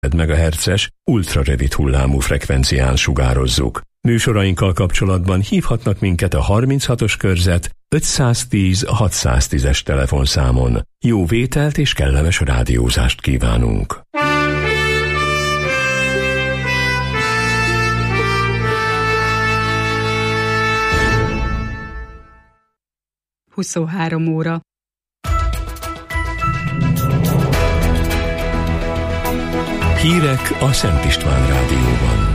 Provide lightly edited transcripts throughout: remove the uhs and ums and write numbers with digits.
MHz-es ultrarövid hullámú frekvencián sugározzuk. Műsorainkkal kapcsolatban hívhatnak minket a 36-os körzet 510 610-es telefonszámon. Jó vételt és kellemes rádiózást kívánunk! Huszonhárom óra. Hírek a Szent István Rádióban.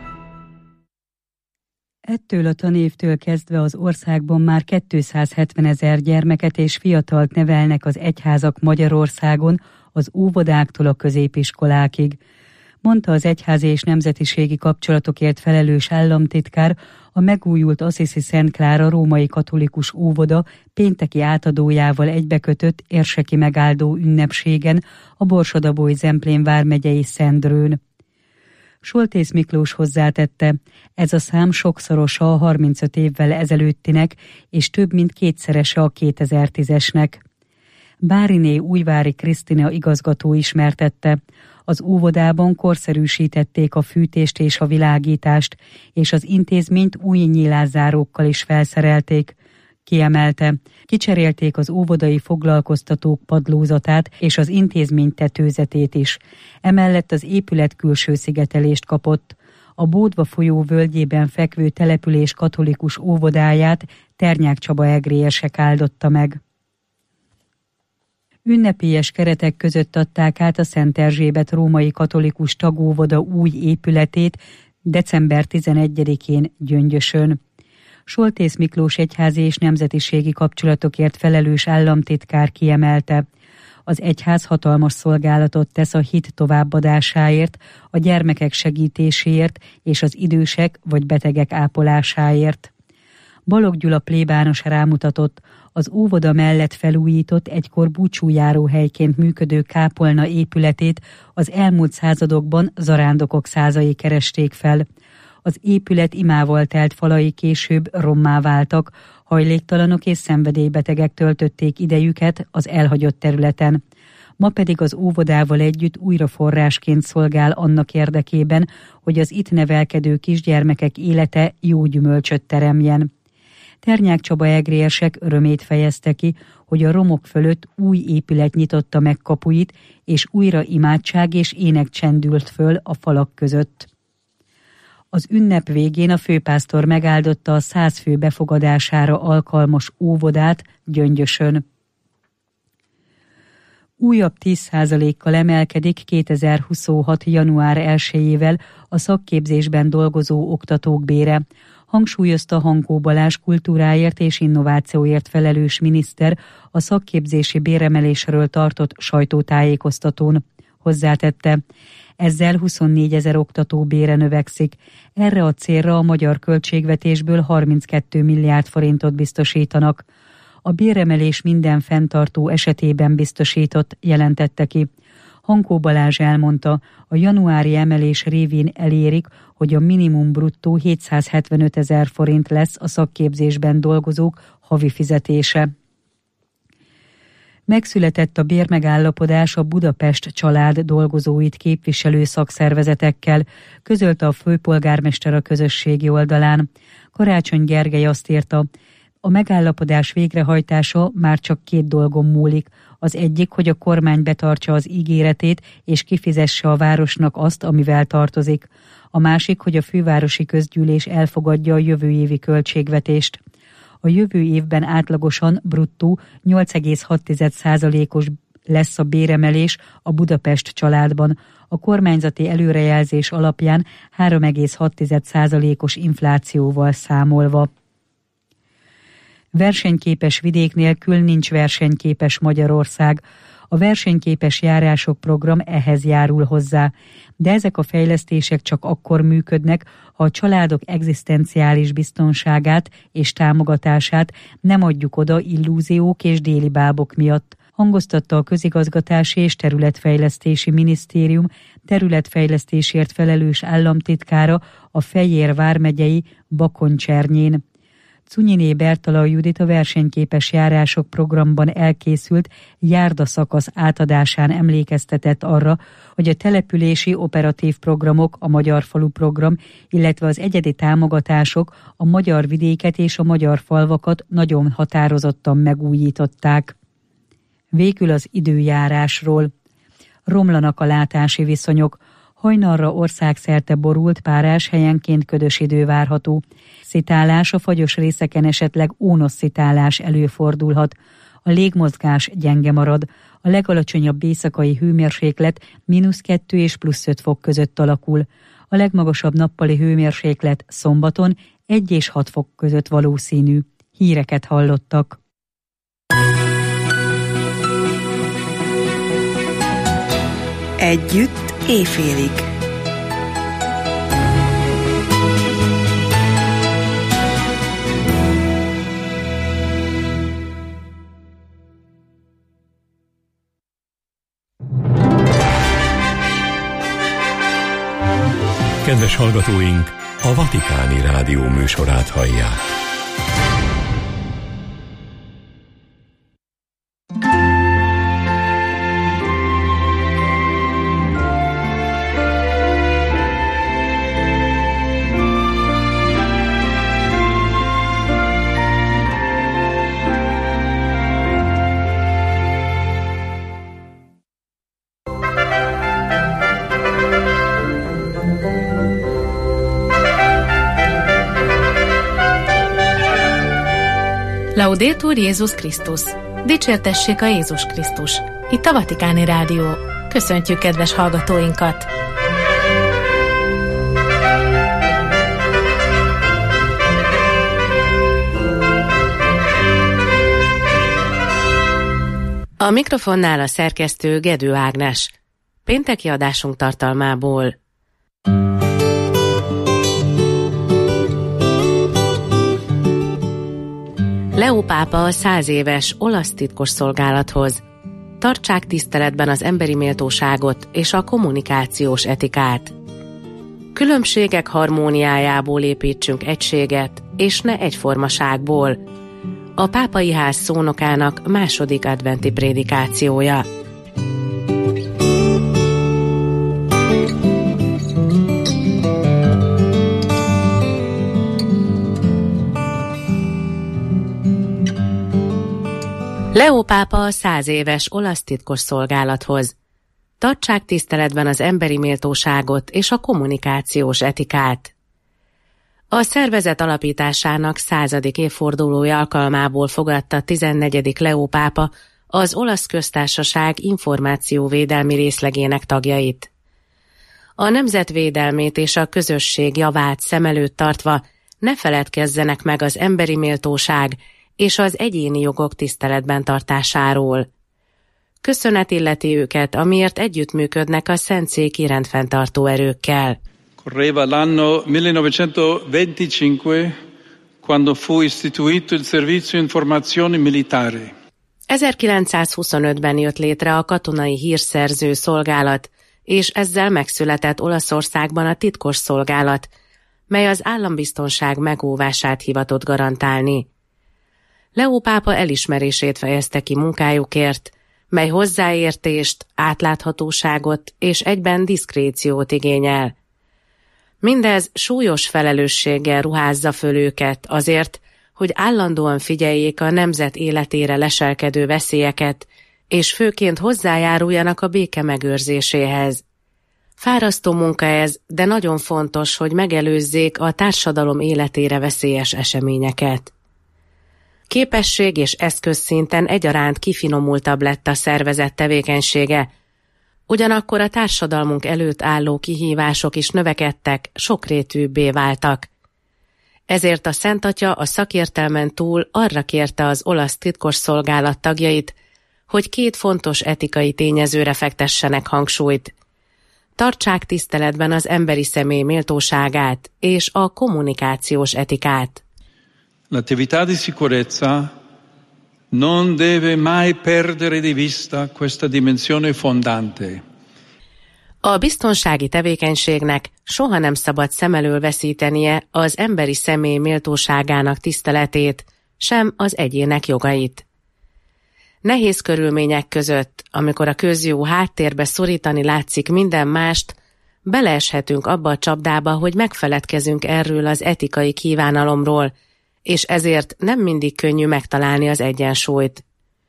Ettől a tanévtől kezdve az országban már 270 000 gyermeket és fiatalt nevelnek az egyházak Magyarországon, az óvodáktól a középiskolákig, mondta az egyházi és nemzetiségi kapcsolatokért felelős államtitkár a megújult Assisi Szent Klára római katolikus óvoda pénteki átadójával egybekötött érseki megáldó ünnepségen a Borsod-Abaúj-Zemplén vármegyei Szendrőn. Soltész Miklós hozzátette, ez a szám sokszorosa a 35 évvel ezelőttinek, és több mint kétszerese a 2010-esnek. Báriné Újvári Krisztina igazgató ismertette, az óvodában korszerűsítették a fűtést és a világítást, és az intézményt új nyilászárókkal is felszerelték. Kiemelte, kicserélték az óvodai foglalkoztatók padlózatát és az intézmény tetőzetét is. Emellett az épület külső szigetelést kapott. A Bódva folyó völgyében fekvő település katolikus óvodáját Ternyák Csaba egrélyesek áldotta meg. Ünnepélyes keretek között adták át a Szent Erzsébet római katolikus tagóvoda új épületét december 11-én Gyöngyösön. Soltész Miklós egyházi és nemzetiségi kapcsolatokért felelős államtitkár kiemelte, az egyház hatalmas szolgálatot tesz a hit továbbadásáért, a gyermekek segítéséért és az idősek vagy betegek ápolásáért. Balogh Gyula plébános rámutatott, az óvoda mellett felújított, egykor búcsújáróhelyként működő kápolna épületét az elmúlt századokban zarándokok százai keresték fel. Az épület imával telt falai később rommá váltak, hajléktalanok és szenvedélybetegek töltötték idejüket az elhagyott területen. Ma pedig az óvodával együtt újra forrásként szolgál annak érdekében, hogy az itt nevelkedő kisgyermekek élete jó gyümölcsöt teremjen. Ternyák Csaba egrérsek örömét fejezte ki, hogy a romok fölött új épület nyitotta meg kapuit, és újra imádság és ének csendült föl a falak között. Az ünnep végén a főpásztor megáldotta a 100 fő befogadására alkalmas óvodát Gyöngyösön. Újabb 10%-kal emelkedik 2026. január 1-ével a szakképzésben dolgozó oktatók bére, hangsúlyozta Hankó Balázs kultúráért és innovációért felelős miniszter a szakképzési béremelésről tartott sajtótájékoztatón. Hozzátette, ezzel 24 000 oktató bére növekszik. Erre a célra a magyar költségvetésből 32 milliárd forintot biztosítanak. A béremelés minden fenntartó esetében biztosított, jelentette ki. Hankó Balázs elmondta, a januári emelés révén elérik, hogy a minimum bruttó 775 000 forint lesz a szakképzésben dolgozók havi fizetése. Megszületett a bérmegállapodás a Budapest család dolgozóit képviselő szakszervezetekkel, közölte a főpolgármester a közösségi oldalán. Karácsony Gergely azt írta, a megállapodás végrehajtása már csak 2 dolgon múlik. Az egyik, hogy a kormány betartsa az ígéretét és kifizesse a városnak azt, amivel tartozik. A másik, hogy a fővárosi közgyűlés elfogadja a jövő évi költségvetést. A jövő évben átlagosan bruttó 8,6%-os lesz a béremelés a Budapest családban. A kormányzati előrejelzés alapján 3,6%-os inflációval számolva. Versenyképes vidék nélkül nincs versenyképes Magyarország. A versenyképes járások program ehhez járul hozzá, de ezek a fejlesztések csak akkor működnek, ha a családok egzisztenciális biztonságát és támogatását nem adjuk oda illúziók és délibábok miatt, hangoztatta a Közigazgatási és Területfejlesztési Minisztérium területfejlesztésért felelős államtitkára a Fejér vármegyei Bakonycsernyén. Cunyiné Bertalan Judit a versenyképes járások programban elkészült járdaszakasz átadásán emlékeztetett arra, hogy a települési operatív programok, a Magyar Falu program, illetve az egyedi támogatások a magyar vidéket és a magyar falvakat nagyon határozottan megújították. Végül az időjárásról. Romlanak a látási viszonyok. Hajnalra országszerte borult, párás, helyenként ködös idő várható. Szitálás, a fagyos részeken esetleg ónosszitálás előfordulhat. A légmozgás gyenge marad. A legalacsonyabb éjszakai hőmérséklet -2 és +5 fok között alakul. A legmagasabb nappali hőmérséklet szombaton 1 és 6 fok között valószínű. Híreket hallottak. Együtt éjfélig. Kedves hallgatóink, a Vatikáni Rádió műsorát hallják. Laudetur Jézus Krisztus! Dicsértessék a Jézus Krisztus! Itt a Vatikáni Rádió. Köszöntjük kedves hallgatóinkat! A mikrofonnál a szerkesztő Gedő Ágnes. Pénteki adásunk tartalmából. Leó pápa a 100 éves olasz titkosszolgálathoz. Tartsák tiszteletben az emberi méltóságot és a kommunikációs etikát. Különbségek harmóniájából építsünk egységet, és ne egyformaságból. A pápai ház szónokának második adventi prédikációja. Leó pápa a 100 éves olasz titkosszolgálathoz. Tartsák tiszteletben az emberi méltóságot és a kommunikációs etikát. A szervezet alapításának 100. évfordulója alkalmából fogadta 14. Leó pápa az olasz köztársaság információvédelmi részlegének tagjait. A nemzetvédelmét és a közösség javát szem előtt tartva ne feledkezzenek meg az emberi méltóság és az egyéni jogok tiszteletben tartásáról. Köszönet illeti őket, amiért együttműködnek a szentszéki rendfenntartó erőkkel. Correva l'anno 1925, quando fu istituito il Servizio Informazioni Militare. 1925-ben jött létre a katonai hírszerző szolgálat, és ezzel megszületett Olaszországban a titkos szolgálat, mely az állambiztonság megóvását hivatott garantálni. Leó pápa elismerését fejezte ki munkájukért, mely hozzáértést, átláthatóságot és egyben diszkréciót igényel. Mindez súlyos felelősséggel ruházza föl őket azért, hogy állandóan figyeljék a nemzet életére leselkedő veszélyeket, és főként hozzájáruljanak a béke megőrzéséhez. Fárasztó munka ez, de nagyon fontos, hogy megelőzzék a társadalom életére veszélyes eseményeket. Képesség és eszközszinten egyaránt kifinomultabb lett a szervezet tevékenysége, ugyanakkor a társadalmunk előtt álló kihívások is növekedtek, sokrétűbbé váltak. Ezért a Szent Atya a szakértelmen túl arra kérte az olasz titkosszolgálat tagjait, hogy 2 fontos etikai tényezőre fektessenek hangsúlyt. Tartsák tiszteletben az emberi személy méltóságát és a kommunikációs etikát. L'attività di sicurezza non deve mai perdere di vista questa dimensione fondante. A biztonsági tevékenységnek soha nem szabad szem elől veszítenie az emberi személy méltóságának tiszteletét, sem az egyének jogait. Nehéz körülmények között, amikor a közjó háttérbe szorítani látszik minden mást, beleeshetünk abba a csapdába, hogy megfeledkezünk erről az etikai kívánalomról, és ezért nem mindig könnyű megtalálni az egyensúlyt.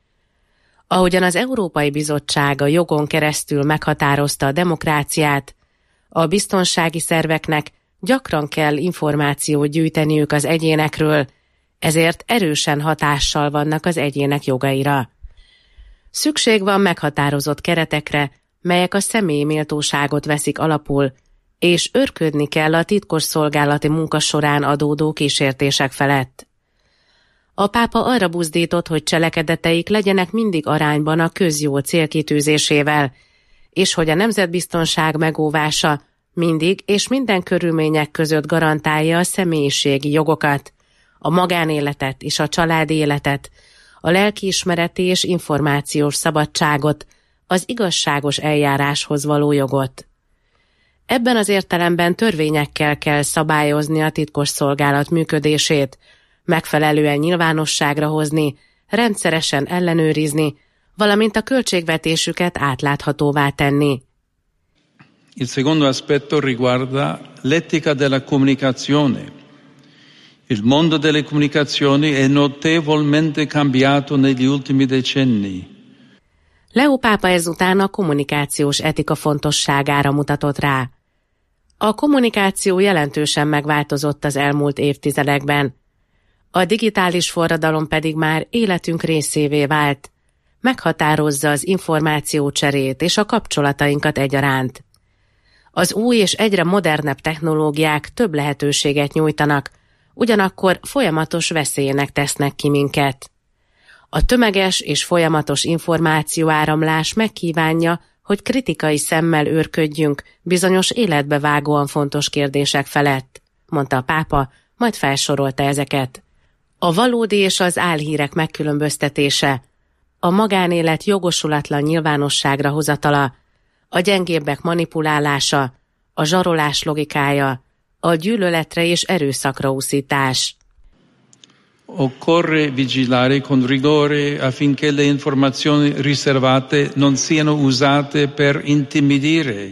Ahogyan az Európai Bizottság a jogon keresztül meghatározta a demokráciát, a biztonsági szerveknek gyakran kell információt gyűjteniük az egyénekről, ezért erősen hatással vannak az egyének jogaira. Szükség van meghatározott keretekre, melyek a személyi méltóságot veszik alapul, és őrködni kell a titkosszolgálati munka során adódó kísértések felett. A pápa arra buzdított, hogy cselekedeteik legyenek mindig arányban a közjó célkitűzésével, és hogy a nemzetbiztonság megóvása mindig és minden körülmények között garantálja a személyiségi jogokat, a magánéletet és a családi életet, a lelkiismereti és információs szabadságot, az igazságos eljáráshoz való jogot. Ebben az értelemben törvényekkel kell szabályozni a titkosszolgálat működését, megfelelően nyilvánosságra hozni, rendszeresen ellenőrizni, valamint a költségvetésüket átláthatóvá tenni. Il secondo aspetto riguarda l'etica della comunicazione. Il mondo delle comunicazioni è notevolmente cambiato negli ultimi decenni. Leó pápa ezután a kommunikációs etika fontosságára mutatott rá. A kommunikáció jelentősen megváltozott az elmúlt évtizedekben. A digitális forradalom pedig már életünk részévé vált, meghatározza az információcserét és a kapcsolatainkat egyaránt. Az új és egyre modernebb technológiák több lehetőséget nyújtanak, ugyanakkor folyamatos veszélynek tesznek ki minket. A tömeges és folyamatos információáramlás megkívánja, hogy kritikai szemmel őrködjünk bizonyos életbevágóan fontos kérdések felett, mondta a pápa, majd felsorolta ezeket. A valódi és az álhírek megkülönböztetése, a magánélet jogosulatlan nyilvánosságra hozatala, a gyengébbek manipulálása, a zsarolás logikája, a gyűlöletre és erőszakra úszítás. Occorre vigilare con rigore affinché le informazioni riservate non siano usate per intimidire,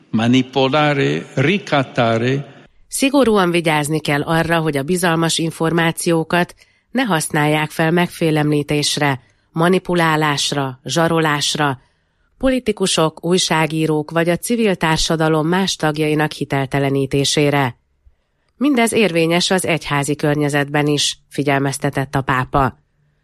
manipolare, ricattare. Szigorúan vigyázni kell arra, hogy a bizalmas információkat ne használják fel megfélemlítésre, manipulálásra, zsarolásra, politikusok, újságírók vagy a civil társadalom más tagjainak hiteltelenítésére. Mindez érvényes az egyházi környezetben is, figyelmeztetett a pápa.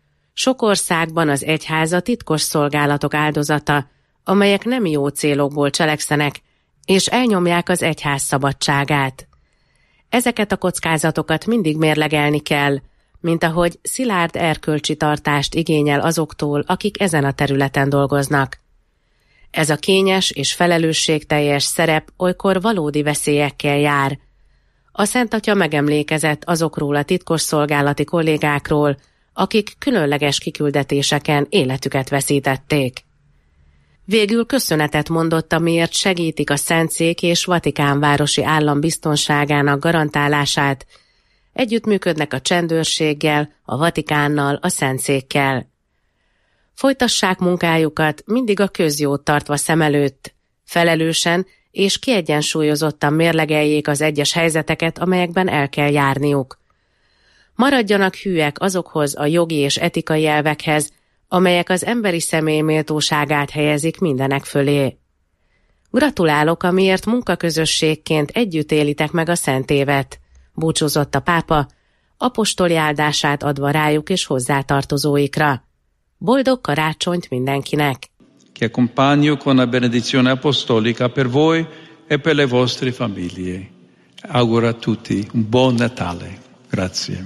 Sok országban az egyház a titkos szolgálatok áldozata, amelyek nem jó célokból cselekszenek, és elnyomják az egyház szabadságát. Ezeket a kockázatokat mindig mérlegelni kell, mint ahogy szilárd erkölcsi tartást igényel azoktól, akik ezen a területen dolgoznak. Ez a kényes és felelősségteljes szerep olykor valódi veszélyekkel jár. A Szent Atya megemlékezett azokról a titkosszolgálati kollégákról, akik különleges kiküldetéseken életüket veszítették. Végül köszönetet mondott, amiért segítik a Szentszék és Vatikánvárosi állam biztonságának garantálását, együttműködnek a csendőrséggel, a Vatikánnal, a Szentszékkel. Folytassák munkájukat mindig a közjót tartva szem előtt, felelősen és kiegyensúlyozottan mérlegeljék az egyes helyzeteket, amelyekben el kell járniuk. Maradjanak hűek azokhoz a jogi és etikai elvekhez, amelyek az emberi személy méltóságát helyezik mindenek fölé. Gratulálok, amiért munkaközösségként együtt élitek meg a Szent Évet, búcsúzott a pápa, apostoli áldását adva rájuk és hozzátartozóikra. Boldog karácsonyt mindenkinek! Che accompagno con la benedizione apostolica per voi e per le vostre famiglie. Auguro a tutti un buon Natale. Grazie.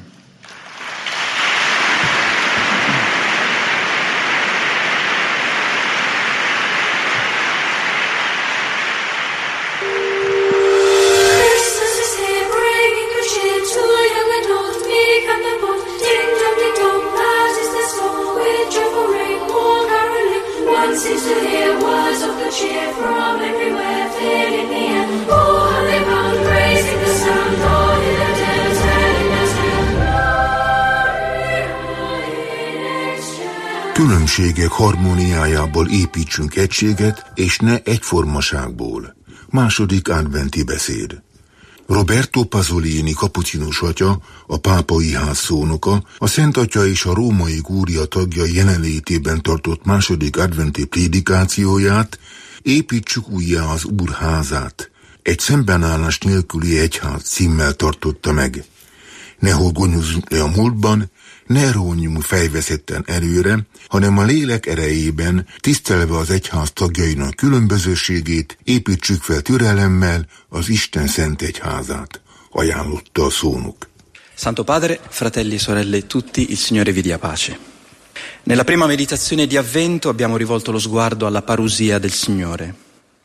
Seems to hear words of good cheer from everywhere. Különbségek harmóniájából építsünk egységet, és ne egyformaságból. Második adventi beszéd. Roberto Pasolini kapucinus atya, a pápai ház szónoka, a Szent Atya és a római kúria tagjai jelenlétében tartott második adventi prédikációját, építsük újjá az Úr házát, egy szembenállás nélküli egyház címmel tartotta meg. Ne horgonyozzunk le a múltban, ne rónjunk fejveszetten előre, hanem a lélek erejében, tisztelve az egyház tagjainak különbözőségét, építsük fel türelemmel az Isten szent egyházát, ajánlotta a szónok. Santo Padre, fratelli e sorelle tutti, il Signore vi dia pace. Nella prima meditazione di Avvento abbiamo rivolto lo sguardo alla parousia del Signore.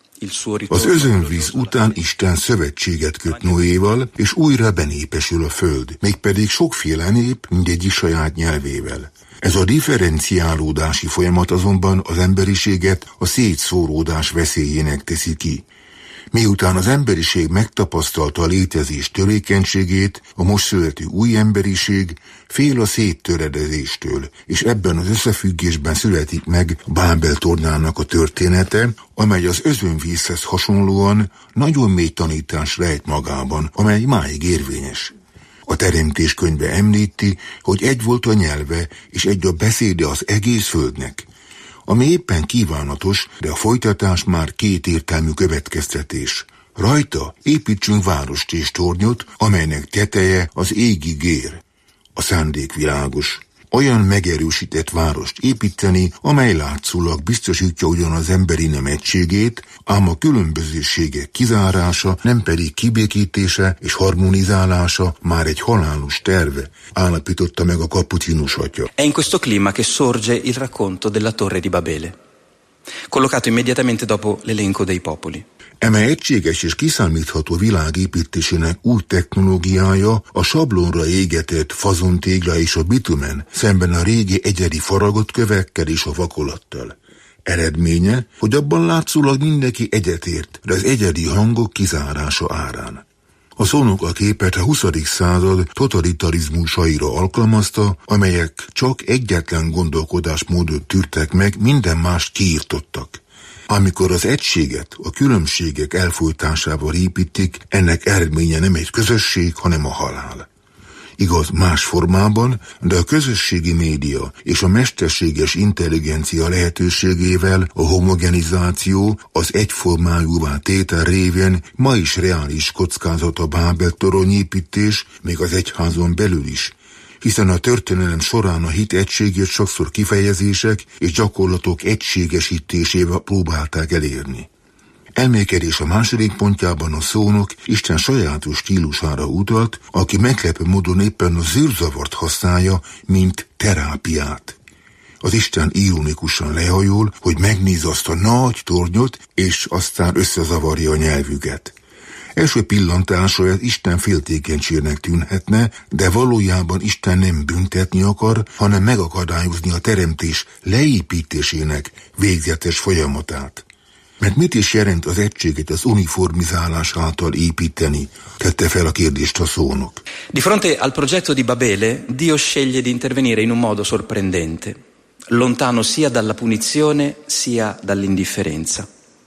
Az özönvíz után Isten szövetséget köt Noéval, és újra benépesül a föld, mégpedig sokféle nép, mindegyik saját nyelvével. Ez a differenciálódási folyamat azonban az emberiséget a szétszóródás veszélyének teszi ki. Miután az emberiség megtapasztalta a létezés törékenységét, a most születő új emberiség fél a széttöredezéstől, és ebben az összefüggésben születik meg Bábel tornának a története, amely az özönvízhez hasonlóan nagyon mély tanítás rejt magában, amely máig érvényes. A Teremtés könyve említi, hogy egy volt a nyelve, és egy a beszéde az egész földnek. Ami éppen kívánatos, de a folytatás már kétértelmű következtetés. Rajta építsünk várost és tornyot, amelynek teteje az égig ér. A szándék világos. Olyan megerősített várost építeni, amely látszólag biztosítja ugyan az emberi nem egységét, ám a különbözőségek kizárása, nem pedig kibékítése és harmonizálása már egy halálos terve, állapította meg a kapucinus atya. È in questo clima che sorge il racconto della Torre di Babele, collocato immediatamente dopo l'elenco dei popoli. Eme egységes és kiszámítható világ építésének új technológiája a sablonra égetett fazontégla és a bitumen, szemben a régi egyedi faragott kövekkel és a vakolattal. Eredménye, hogy abban látszólag mindenki egyetért, de az egyedi hangok kizárása árán. A szónok a képet a 20. század totalitarizmusaira alkalmazta, amelyek csak egyetlen gondolkodásmódot tűrtek meg, minden mást kiirtottak. Amikor az egységet a különbségek elfojtásával építik, ennek eredménye nem egy közösség, hanem a halál. Igaz, más formában, de a közösségi média és a mesterséges intelligencia lehetőségével a homogenizáció, az egyformájúvá tétel révén ma is reális kockázat a Bábel toronyépítés, még az egyházon belül is, hiszen a történelem során a hit egységét sokszor kifejezések és gyakorlatok egységesítésével próbálták elérni. Elmélkedés a második pontjában a szónok Isten sajátos stílusára utalt, aki meglepő módon éppen a zűrzavart használja, mint terápiát. Az Isten ironikusan lehajol, hogy megnéz azt a nagy tornyot, és aztán összezavarja a nyelvüket. Első pillantásra ez Isten féltékenységnek tűnhetne, de valójában Isten nem büntetni akar, hanem megakadályozni a teremtés leépítésének végzetes folyamatát. Mert mit is jelent az egységet az uniformizálás által építeni? Tette fel a kérdést a szónok. Di fronte al progetto di Babele, Dio sceglie di intervenire in un modo sorprendente, lontano sia dalla punizione sia dall'indifferenza.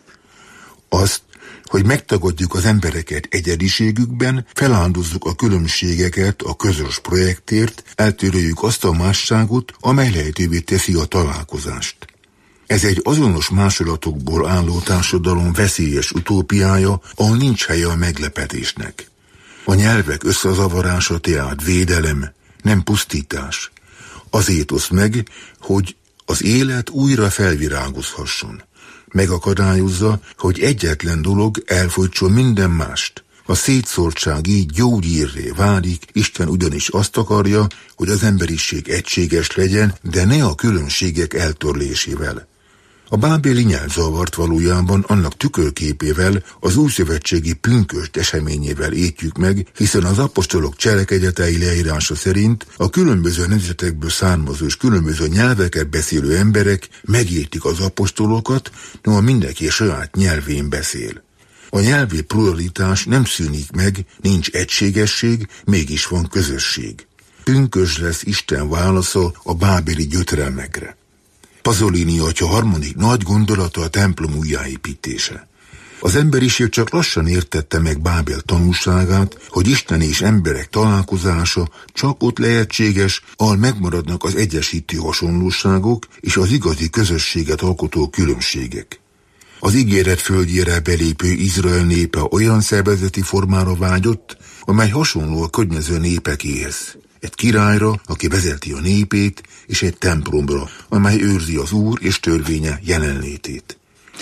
Azt, hogy megtagadjuk az embereket egyediségükben, feláldozzuk a különbségeket a közös projektért, eltöröljük azt a másságot, amely lehetővé teszi a találkozást. Ez egy azonos másolatokból álló társadalom veszélyes utópiája, ahol nincs helye a meglepetésnek. A nyelvek összezavarása tehát védelem, nem pusztítás. Azért osz meg, hogy az élet újra felvirágozhasson. Megakadályozza, hogy egyetlen dolog elfojtson minden mást. A szétszórtság így gyógyírré válik, Isten ugyanis azt akarja, hogy az emberiség egységes legyen, de ne a különbségek eltörlésével. A bábéli nyelvzavart valójában annak tükörképével, az újszövetségi pünkösd eseményével értjük meg, hiszen az apostolok cselekedetei leírása szerint a különböző nemzetekből származó és különböző nyelveket beszélő emberek megértik az apostolokat, noha mindenki saját nyelvén beszél. A nyelvi pluralitás nem szűnik meg, nincs egységesség, mégis van közösség. Pünkösd lesz Isten válasza a bábéli gyötrelmekre. Pasolini atya harmadik nagy gondolata a templom újjáépítése. Az emberiség csak lassan értette meg Bábel tanúságát, hogy Isten és emberek találkozása csak ott lehetséges, ahol megmaradnak az egyesítő hasonlóságok és az igazi közösséget alkotó különbségek. Az ígéret földjére belépő Izrael népe olyan szervezeti formára vágyott, amely hasonló a környező népekéhez. Egy királyra, aki vezeti a népét, és egy templomra, amely őrzi az Úr és törvénye jelenlétét.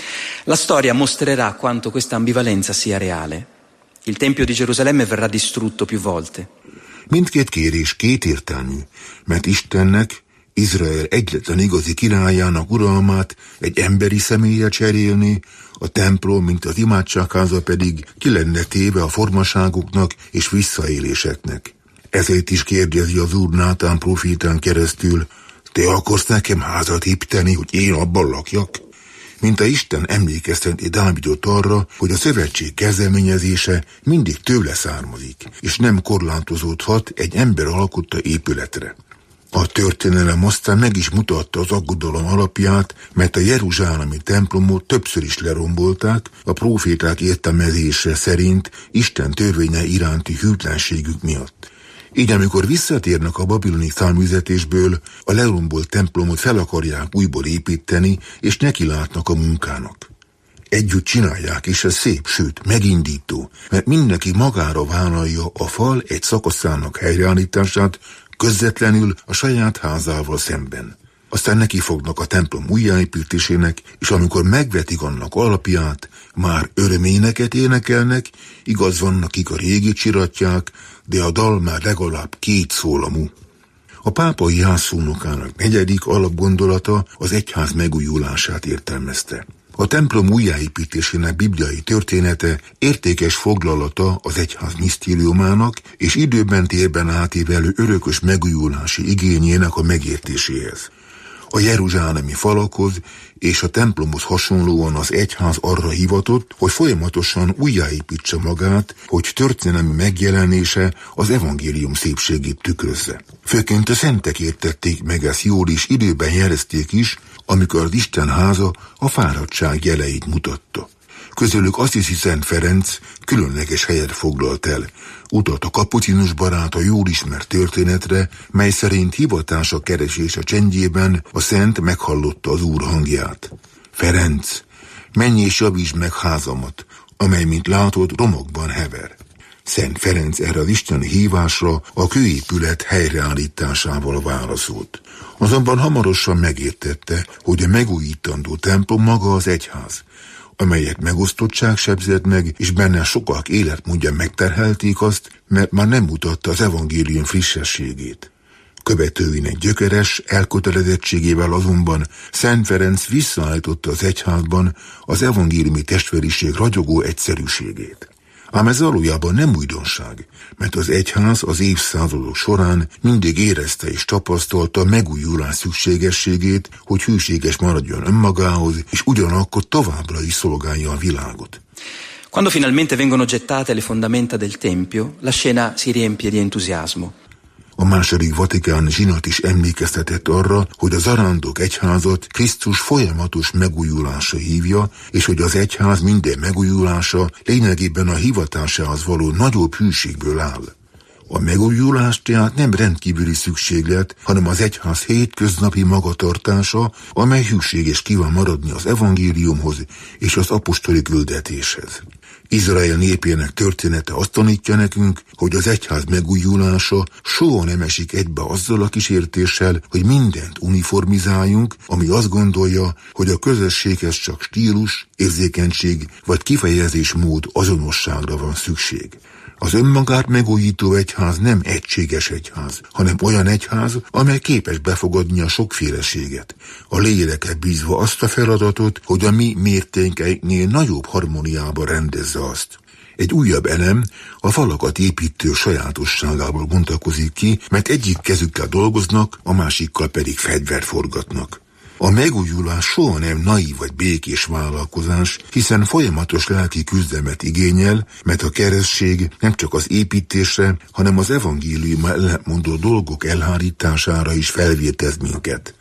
La storia mostrerà quanto questa ambivalenza sia reale. Il Tempio di Gerusalemme verrà distrutto più volte. Mindkét kérés kétértelmű, mert Istennek, Izrael egyetlen igazi királyának uralmát egy emberi személlyel cserélni, a templom, mint az imádságháza pedig ki lenne téve a formaságoknak és visszaéléseknek. Ezért is kérdezi az Úr Nátán profétán keresztül, te akarsz nekem házat építeni, hogy én abban lakjak? Mint a Isten emlékezteti Dávidot arra, hogy a szövetség kezdeményezése mindig tőle származik, és nem korlátozódhat egy ember alkotta épületre. A történelem aztán meg is mutatta az aggodalom alapját, mert a jeruzsálemi templomot többször is lerombolták, a próféták értelmezése szerint Isten törvénye iránti hűtlenségük miatt. Így amikor visszatérnek a babiloni száműzetésből, a lerombolt templomot fel akarják újból építeni, és nekilátnak a munkának. Együtt csinálják, és ez szép, sőt, megindító, mert mindenki magára vállalja a fal egy szakaszának helyreállítását, közvetlenül a saját házával szemben. Aztán nekifognak a templom újjáépítésének, és amikor megvetik annak alapját, már öröméneket énekelnek, igaz vannak, akik a régit csiratják, de a dal már legalább két szólamú. A pápai házszónokának negyedik alapgondolata az egyház megújulását értelmezte. A templom újjáépítésének bibliai története értékes foglalata az egyház misztériumának és időben térben átívelő örökös megújulási igényének a megértéséhez. A jeruzsálemi falakhoz és a templomhoz hasonlóan az egyház arra hivatott, hogy folyamatosan újjáépítse magát, hogy történelmi megjelenése az evangélium szépségét tükrözze. Főként a szentek értették meg ezt jól, és időben jelezték is, amikor az Isten háza a fáradtság jeleit mutatta. Közülük Assisi Szent Ferenc különleges helyet foglalt el. Utalt a kapucinus barát a jól ismert történetre, mely szerint hivatása keresése csendjében a szent meghallotta az Úr hangját. Ferenc, menj és javítsd meg házamat, amely, mint látod, romokban hever. Szent Ferenc erre az isteni hívásra a kőépület helyreállításával válaszolt. Azonban hamarosan megértette, hogy a megújítandó templom maga az egyház, amelyet megosztottság sebzett meg, és benne sokak életmódja megterhelték azt, mert már nem mutatta az evangélium frissességét. Követőinek gyökeres elkötelezettségével azonban Szent Ferenc visszaállította az egyházban az evangéliumi testvériség ragyogó egyszerűségét. Ám ez valójában nem újdonság, mert az egyház az évszázadok során mindig érezte és tapasztalta a megújulás szükségességét, hogy hűséges maradjon önmagához, és ugyanakkor továbbra is szolgálja a világot. Quando finalmente vengono gettate le fondamenta del Tempio, la scena si riempie di entusiasmo. A második Vatikán zsinat is emlékeztetett arra, hogy az arándok egyházat Krisztus folyamatos megújulása hívja, és hogy az egyház minden megújulása lényegében a hivatásához való nagyobb hűségből áll. A megújulás tehát nem rendkívüli szükséglet, hanem az egyház hétköznapi magatartása, amely hűséges kíván maradni az evangéliumhoz és az apostoli küldetéshez. Izrael népének története azt tanítja nekünk, hogy az egyház megújulása soha nem esik egybe azzal a kísértéssel, hogy mindent uniformizáljunk, ami azt gondolja, hogy a közösséghez csak stílus, érzékenység vagy kifejezésmód azonosságra van szükség. Az önmagát megújító egyház nem egységes egyház, hanem olyan egyház, amely képes befogadni a sokféleséget. A lélekre bízva azt a feladatot, hogy a mi mértékeinknél nagyobb harmóniába rendezze azt. Egy újabb elem a falakat építő sajátosságából bontakozik ki, mert egyik kezükkel dolgoznak, a másikkal pedig fegyvert forgatnak. A megújulás soha nem naív vagy békés vállalkozás, hiszen folyamatos lelki küzdelmet igényel, mert a keresztség nem csak az építésre, hanem az evangélium ellentmondó dolgok elhárítására is felvértez minket.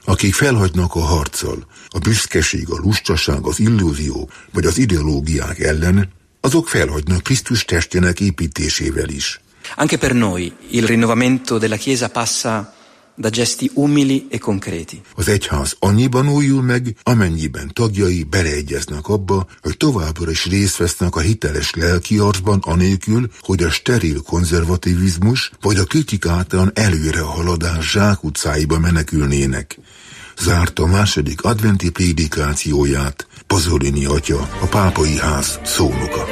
Akik felhagynak a harccal, a büszkeség, a lustaság, az illúzió vagy az ideológiák ellen, azok felhagynak Krisztus testének építésével is. Anche per noi il rinnovamento della Chiesa passa da gesti umili e concreti. Az egyház annyiban újul meg, amennyiben tagjai beleegyeznek abba, hogy továbbra is részt vesznek a hiteles lelkiarcban anélkül, hogy a steril konzervativizmus vagy a kritikátlan előrehaladás zsákutcáiba menekülnének. Zárta a második adventi prédikációját Pasolini atya, a pápai ház szónoka.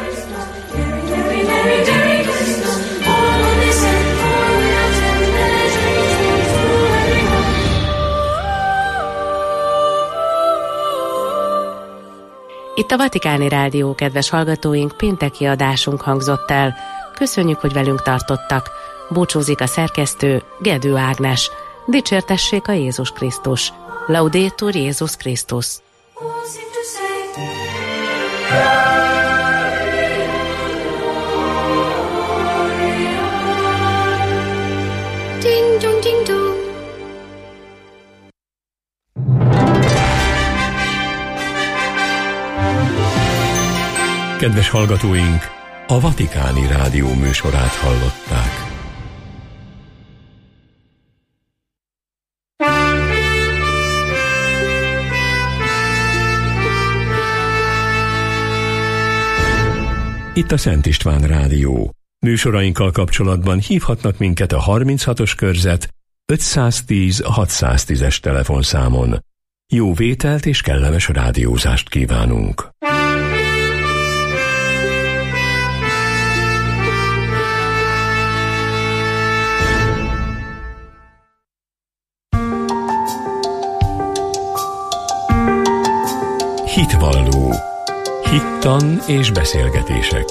Itt a Vatikáni Rádió, kedves hallgatóink, pénteki adásunk hangzott el. Köszönjük, hogy velünk tartottak. Búcsúzik a szerkesztő, Gedő Ágnes. Dicsértessék a Jézus Krisztus. Laudetur Jézus Krisztus. Ding dong ding dong. Kedves hallgatóink, a Vatikáni Rádió műsorát hallották. Itt a Szent István Rádió. Műsorainkkal kapcsolatban hívhatnak minket a 36-os körzet 510-610-es telefonszámon. Jó vételt és kellemes rádiózást kívánunk! Hitvalló. Hittan és beszélgetések.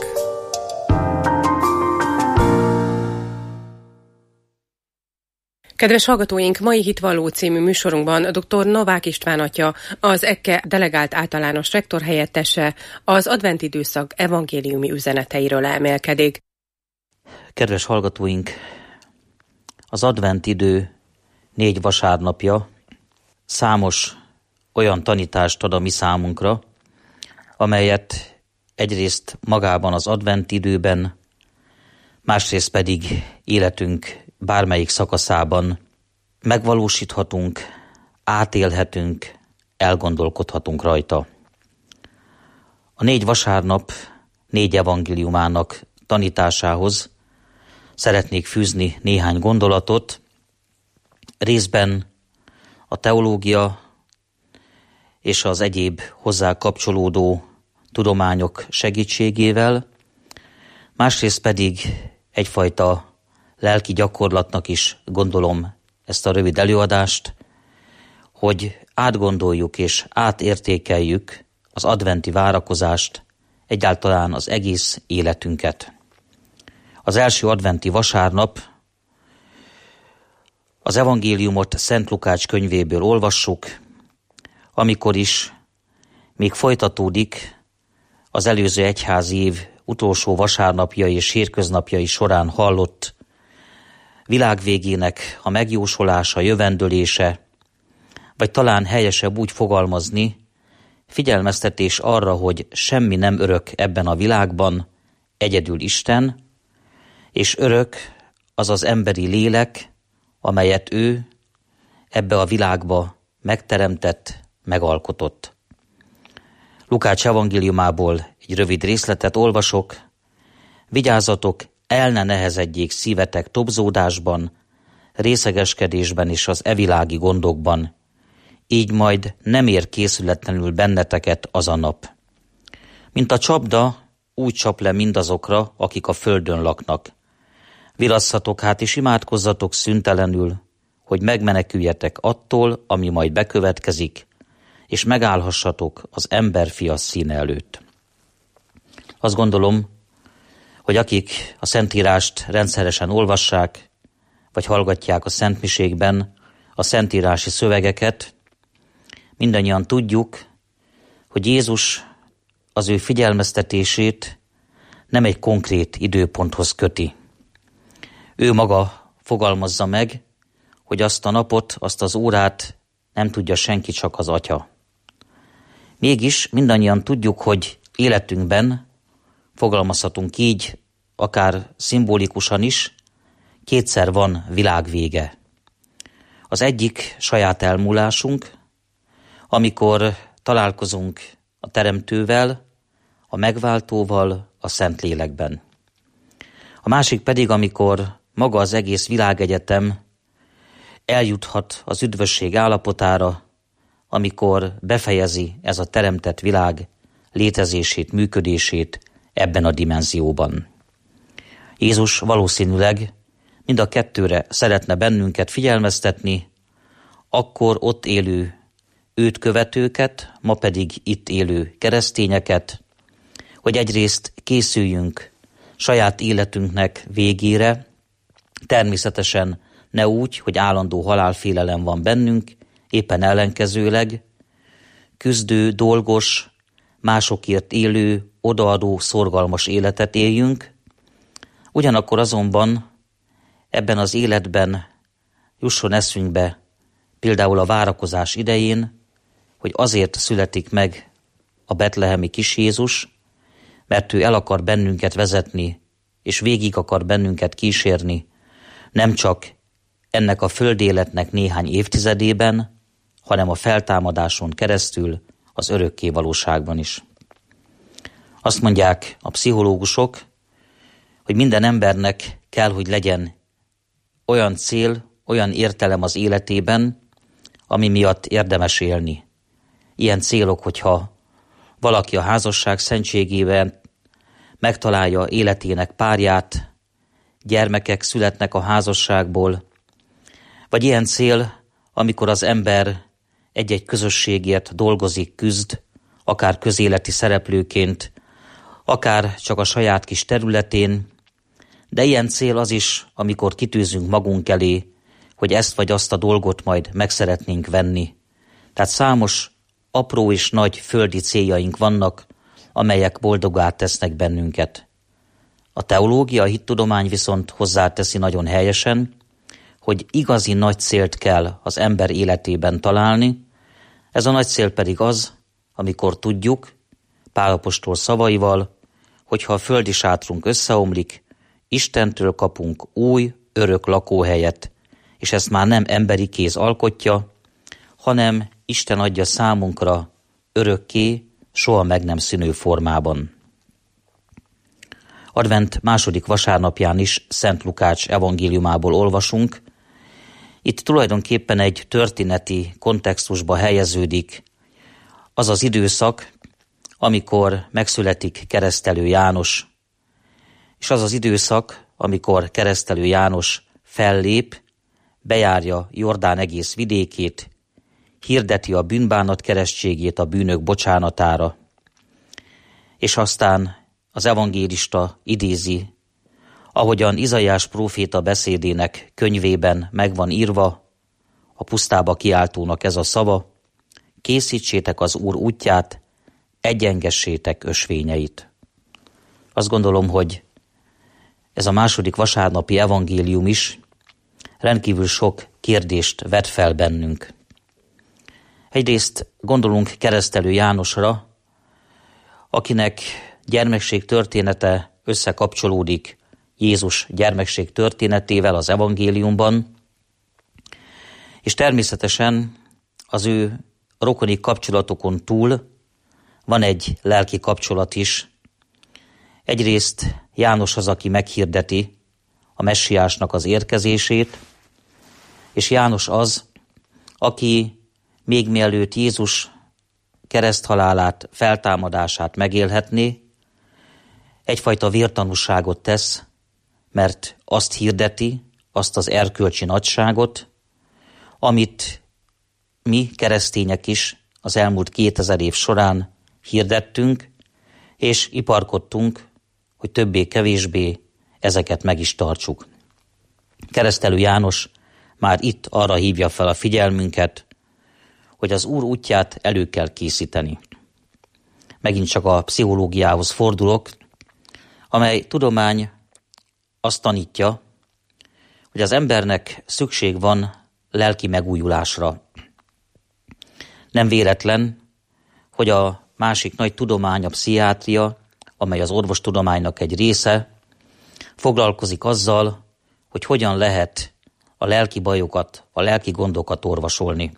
Kedves hallgatóink, mai Hitvalló című műsorunkban dr. Novák István atya, az EKKE delegált általános rektor helyettese, az advent időszak evangéliumi üzeneteiről elmélkedik. Kedves hallgatóink, az advent idő 4 vasárnapja számos olyan tanítást ad a mi számunkra, amelyet egyrészt magában az advent időben, másrészt pedig életünk bármelyik szakaszában megvalósíthatunk, átélhetünk, elgondolkodhatunk rajta. A 4 vasárnap 4 evangéliumának tanításához szeretnék fűzni néhány gondolatot, részben a teológia és az egyéb hozzá kapcsolódó tudományok segítségével, másrészt pedig egyfajta lelki gyakorlatnak is gondolom ezt a rövid előadást, hogy átgondoljuk és átértékeljük az adventi várakozást, egyáltalán az egész életünket. Az első adventi vasárnap az evangéliumot Szent Lukács könyvéből olvassuk, amikor is még folytatódik az előző egyházi év utolsó vasárnapjai és hétköznapjai során hallott világvégének a megjósolása, jövendölése, vagy talán helyesebb úgy fogalmazni, figyelmeztetés arra, hogy semmi nem örök ebben a világban, egyedül Isten, és örök az az emberi lélek, amelyet ő ebbe a világba megteremtett, megalkotott. Lukács evangéliumából egy rövid részletet olvasok. Vigyázzatok, el ne nehezedjék szívetek tobzódásban, részegeskedésben és az evilági gondokban, így majd nem ér készületlenül benneteket az a nap. Mint a csapda, úgy csap le mindazokra, akik a földön laknak. Virasszatok hát és imádkozzatok szüntelenül, hogy megmeneküljetek attól, ami majd bekövetkezik, és megállhassatok az emberfia színe előtt. Azt gondolom, hogy akik a Szentírást rendszeresen olvassák, vagy hallgatják a szentmisékben a szentírási szövegeket, mindannyian tudjuk, hogy Jézus az ő figyelmeztetését nem egy konkrét időponthoz köti. Ő maga fogalmazza meg, hogy azt a napot, azt az órát nem tudja senki, csak az Atya. Mégis mindannyian tudjuk, hogy életünkben, fogalmazhatunk így, akár szimbolikusan is, kétszer van világvége. Az egyik saját elmúlásunk, amikor találkozunk a Teremtővel, a Megváltóval, a Szentlélekben. A másik pedig, amikor maga az egész világegyetem eljuthat az üdvösség állapotára, amikor befejezi ez a teremtett világ létezését, működését ebben a dimenzióban. Jézus valószínűleg mind a kettőre szeretne bennünket figyelmeztetni, akkor ott élő őt követőket, ma pedig itt élő keresztényeket, hogy egyrészt készüljünk saját életünknek végére, természetesen ne úgy, hogy állandó halálfélelem van bennünk, éppen ellenkezőleg, küzdő, dolgos, másokért élő, odaadó, szorgalmas életet éljünk, ugyanakkor azonban ebben az életben jusson eszünkbe például a várakozás idején, hogy azért születik meg a betlehemi kis Jézus, mert ő el akar bennünket vezetni, és végig akar bennünket kísérni, nem csak ennek a földéletnek néhány évtizedében, hanem a feltámadáson keresztül az örökké valóságban is. Azt mondják a pszichológusok, hogy minden embernek kell, hogy legyen olyan cél, olyan értelem az életében, ami miatt érdemes élni. Ilyen célok, hogyha valaki a házasság szentségében megtalálja életének párját, gyermekek születnek a házasságból, vagy ilyen cél, amikor az ember egy-egy közösségért dolgozik, küzd, akár közéleti szereplőként, akár csak a saját kis területén, de ilyen cél az is, amikor kitűzünk magunk elé, hogy ezt vagy azt a dolgot majd meg szeretnénk venni. Tehát számos apró és nagy földi céljaink vannak, amelyek boldoggá tesznek bennünket. A teológia, a hittudomány viszont hozzáteszi nagyon helyesen, hogy igazi nagy célt kell az ember életében találni. Ez a nagy cél pedig az, amikor tudjuk, Pál apostol szavaival, hogyha a földi sátrunk összeomlik, Istentől kapunk új, örök lakóhelyet, és ezt már nem emberi kéz alkotja, hanem Isten adja számunkra örökké, soha meg nem szűnő formában. Advent második vasárnapján is Szent Lukács evangéliumából olvasunk. Itt tulajdonképpen egy történeti kontextusba helyeződik az az időszak, amikor megszületik Keresztelő János, és az az időszak, amikor Keresztelő János fellép, bejárja Jordán egész vidékét, hirdeti a bűnbánat keresztségét a bűnök bocsánatára, és aztán az evangélista idézi, ahogyan Izaiás próféta beszédének könyvében megvan írva, a pusztába kiáltónak ez a szava: készítsétek az Úr útját, egyengessétek ösvényeit. Azt gondolom, hogy ez a második vasárnapi evangélium is rendkívül sok kérdést vet fel bennünk. Egyrészt gondolunk Keresztelő Jánosra, akinek gyermekség története összekapcsolódik Jézus gyermekség történetével az evangéliumban, és természetesen az ő rokoni kapcsolatokon túl van egy lelki kapcsolat is. Egyrészt János az, aki meghirdeti a messiásnak az érkezését, és János az, aki még mielőtt Jézus kereszthalálát, feltámadását megélhetné, egyfajta vértanúságot tesz, mert azt hirdeti, azt az erkölcsi nagyságot, amit mi keresztények is az elmúlt 2000 év során hirdettünk, és iparkodtunk, hogy többé-kevésbé ezeket meg is tartsuk. Keresztelő János már itt arra hívja fel a figyelmünket, hogy az Úr útját elő kell készíteni. Megint csak a pszichológiához fordulok, amely tudomány azt tanítja, hogy az embernek szükség van lelki megújulásra. Nem véletlen, hogy a másik nagy tudomány, a pszichiátria, amely az orvostudománynak egy része, foglalkozik azzal, hogy hogyan lehet a lelki bajokat, a lelki gondokat orvosolni.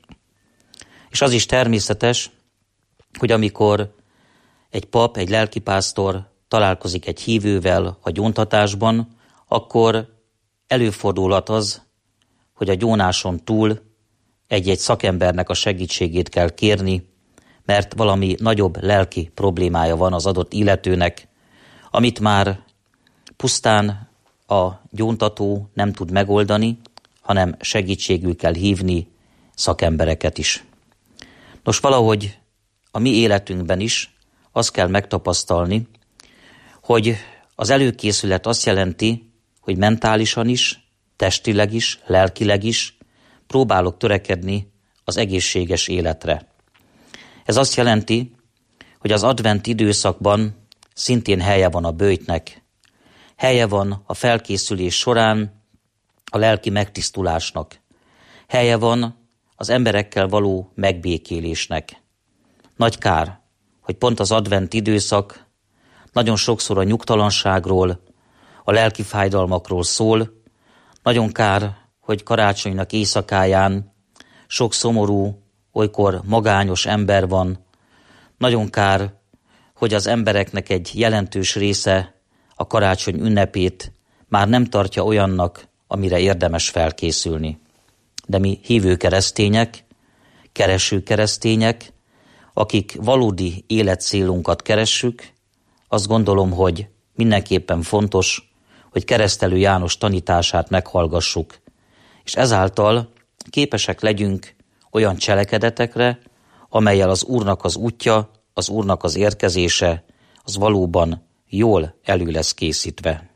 És az is természetes, hogy amikor egy pap, egy lelkipásztor találkozik egy hívővel a gyóntatásban, akkor előfordulhat az, hogy a gyónáson túl egy-egy szakembernek a segítségét kell kérni, mert valami nagyobb lelki problémája van az adott illetőnek, amit már pusztán a gyóntató nem tud megoldani, hanem segítségül kell hívni szakembereket is. Nos, valahogy a mi életünkben is azt kell megtapasztalni, hogy az előkészület azt jelenti, hogy mentálisan is, testileg is, lelkileg is próbálok törekedni az egészséges életre. Ez azt jelenti, hogy az advent időszakban szintén helye van a böjtnek, helye van a felkészülés során a lelki megtisztulásnak, helye van az emberekkel való megbékélésnek. Nagy kár, hogy pont az advent időszak nagyon sokszor a nyugtalanságról, a lelki fájdalmakról szól. Nagyon kár, hogy karácsonynak éjszakáján sok szomorú, olykor magányos ember van. Nagyon kár, hogy az embereknek egy jelentős része a karácsony ünnepét már nem tartja olyannak, amire érdemes felkészülni. De mi hívő keresztények, kereső keresztények, akik valódi életcélunkat keressük, azt gondolom, hogy mindenképpen fontos, hogy Keresztelő János tanítását meghallgassuk, és ezáltal képesek legyünk olyan cselekedetekre, amellyel az Úrnak az útja, az Úrnak az érkezése, az valóban jól elő lesz készítve.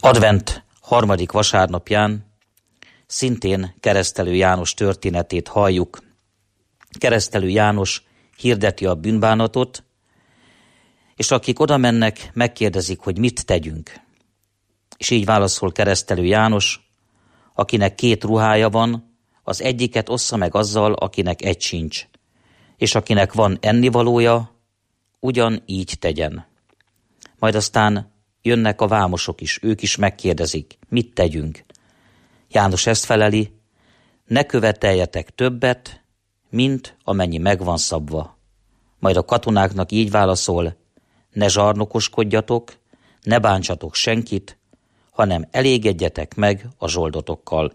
Advent harmadik vasárnapján szintén Keresztelő János történetét halljuk. Keresztelő János hirdeti a bűnbánatot, és akik oda mennek, megkérdezik, hogy mit tegyünk. És így válaszol Keresztelő János, akinek 2 ruhája van, az egyiket ossza meg azzal, akinek egy sincs, és akinek van ennivalója, ugyanígy tegyen. Majd aztán jönnek a vámosok is, ők is megkérdezik, mit tegyünk. János ezt feleli, ne követeljetek többet, mint amennyi meg van szabva. Majd a katonáknak így válaszol, ne zsarnokoskodjatok, ne bántsatok senkit, hanem elégedjetek meg a zsoldotokkal.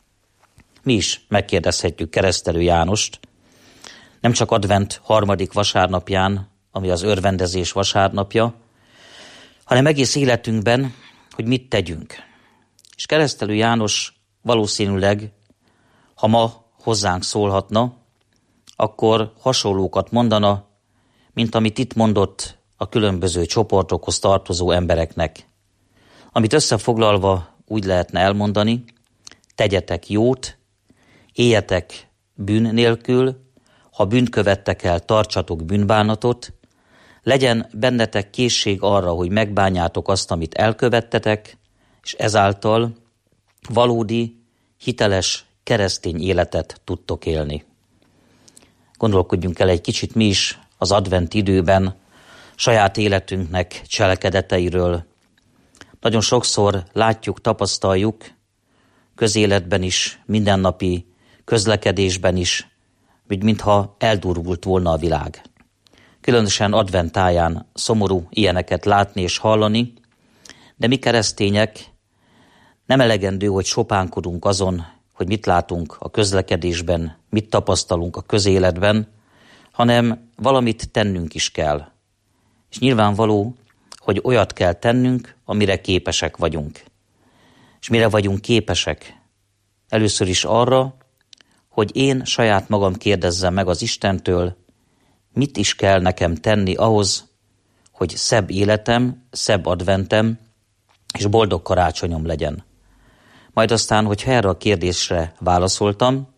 Mi is megkérdezhetjük Keresztelő Jánost, nem csak Advent harmadik vasárnapján, ami az örvendezés vasárnapja, hanem egész életünkben, hogy mit tegyünk. És Keresztelő János valószínűleg, ha ma hozzánk szólhatna, akkor hasonlókat mondana, mint amit itt mondott a különböző csoportokhoz tartozó embereknek. Amit összefoglalva úgy lehetne elmondani, tegyetek jót, éljetek bűn nélkül, ha bűnt követtek el, tartsatok bűnbánatot, legyen bennetek készség arra, hogy megbánjátok azt, amit elkövettetek, és ezáltal valódi, hiteles, keresztény életet tudtok élni. Gondolkodjunk el egy kicsit mi is az advent időben saját életünknek cselekedeteiről. Nagyon sokszor látjuk, tapasztaljuk, közéletben is, mindennapi közlekedésben is, hogy mintha eldurvult volna a világ. Különösen advent táján szomorú ilyeneket látni és hallani, de mi keresztények nem elegendő, hogy sopánkodunk azon, hogy mit látunk a közlekedésben, mit tapasztalunk a közéletben, hanem valamit tennünk is kell. És nyilvánvaló, hogy olyat kell tennünk, amire képesek vagyunk. És mire vagyunk képesek? Először is arra, hogy én saját magam kérdezzem meg az Istentől, mit is kell nekem tenni ahhoz, hogy szebb életem, szebb adventem és boldog karácsonyom legyen. Majd aztán, hogyha erre a kérdésre válaszoltam,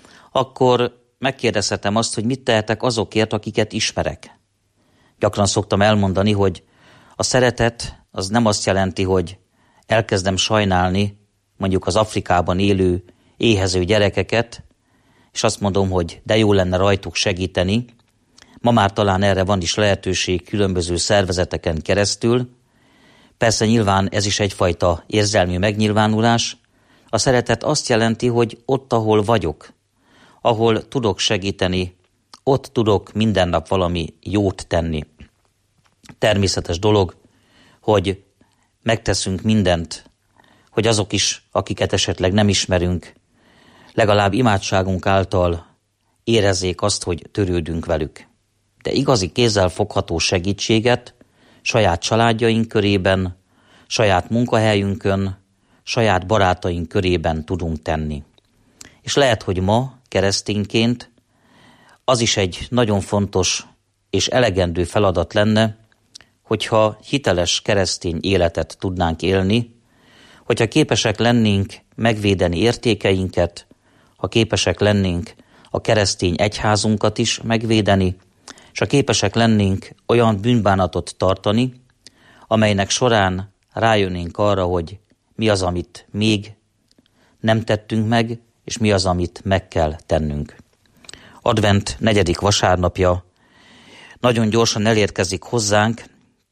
akkor megkérdezhetem azt, hogy mit tehetek azokért, akiket ismerek. Gyakran szoktam elmondani, hogy a szeretet az nem azt jelenti, hogy elkezdem sajnálni mondjuk az Afrikában élő, éhező gyerekeket, és azt mondom, hogy de jó lenne rajtuk segíteni. Ma már talán erre van is lehetőség különböző szervezeteken keresztül. Persze nyilván ez is egyfajta érzelmi megnyilvánulás. A szeretet azt jelenti, hogy ott, ahol vagyok, ahol tudok segíteni, ott tudok minden nap valami jót tenni. Természetes dolog, hogy megteszünk mindent, hogy azok is, akiket esetleg nem ismerünk, legalább imádságunk által érezzék azt, hogy törődünk velük. De igazi kézzel fogható segítséget saját családjaink körében, saját munkahelyünkön, saját barátaink körében tudunk tenni. És lehet, hogy ma keresztényként az is egy nagyon fontos és elegendő feladat lenne, hogyha hiteles keresztény életet tudnánk élni, hogyha képesek lennénk megvédeni értékeinket, ha képesek lennénk a keresztény egyházunkat is megvédeni, és ha képesek lennénk olyan bűnbánatot tartani, amelynek során rájönnénk arra, hogy mi az, amit még nem tettünk meg, és mi az, amit meg kell tennünk. Advent 4. vasárnapja nagyon gyorsan elérkezik hozzánk,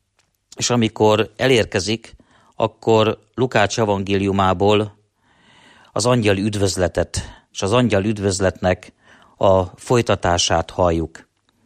és amikor elérkezik, akkor Lukács evangéliumából az angyal üdvözletet, és az angyal üdvözletnek a folytatását halljuk.